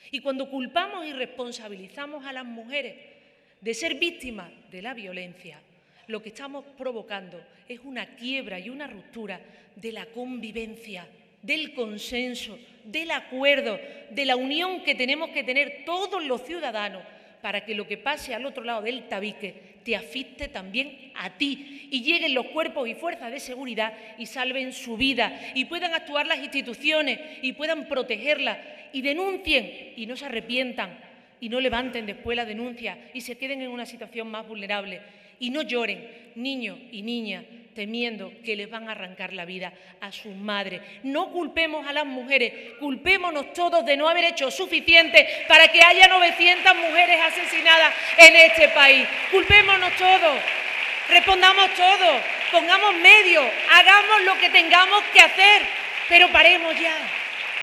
Y cuando culpamos y responsabilizamos a las mujeres de ser víctimas de la violencia, lo que estamos provocando es una quiebra y una ruptura de la convivencia, del consenso, del acuerdo, de la unión que tenemos que tener todos los ciudadanos para que lo que pase al otro lado del tabique te afecte también a ti y lleguen los cuerpos y fuerzas de seguridad y salven su vida y puedan actuar las instituciones y puedan protegerla y denuncien y no se arrepientan y no levanten después la denuncia y se queden en una situación más vulnerable y no lloren niños y niñas temiendo que les van a arrancar la vida a sus madres. No culpemos a las mujeres, culpémonos todos de no haber hecho suficiente para que haya 900 mujeres asesinadas en este país. Culpémonos todos, respondamos todos, pongamos medios, hagamos lo que tengamos que hacer, pero paremos ya.